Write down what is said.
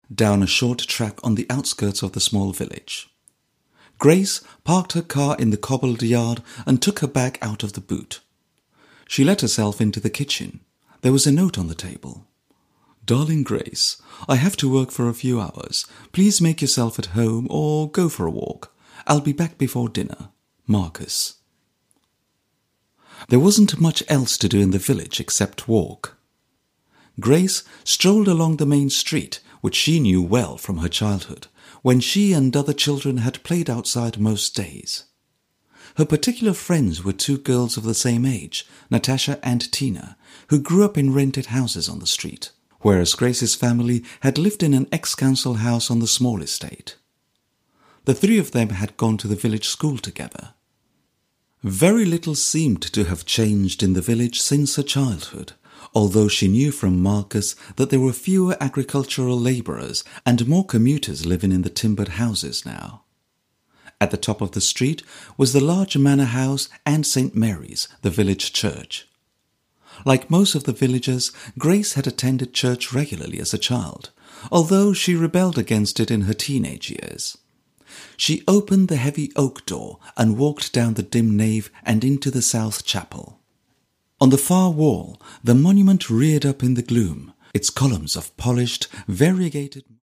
down a short track on the outskirts of the small village. Grace parked her car in the cobbled yard and took her bag out of the boot. She let herself into the kitchen. There was a note on the table. "Darling Grace, I have to work for a few hours. Please make yourself at home or go for a walk. I'll be back before dinner. Marcus." There wasn't much else to do in the village except walk. Grace strolled along the main street, which she knew well from her childhood, when she and other children had played outside most days. Her particular friends were two girls of the same age, Natasha and Tina, who grew up in rented houses on the street, whereas Grace's family had lived in an ex-council house on the small estate. The three of them had gone to the village school together. Very little seemed to have changed in the village since her childhood, although she knew from Marcus that there were fewer agricultural labourers and more commuters living in the timbered houses now. At the top of the street was the large manor house and St. Mary's, the village church. Like most of the villagers, Grace had attended church regularly as a child, although she rebelled against it in her teenage years. She opened the heavy oak door and walked down the dim nave and into the south chapel. On the far wall, the monument reared up in the gloom, its columns of polished, variegated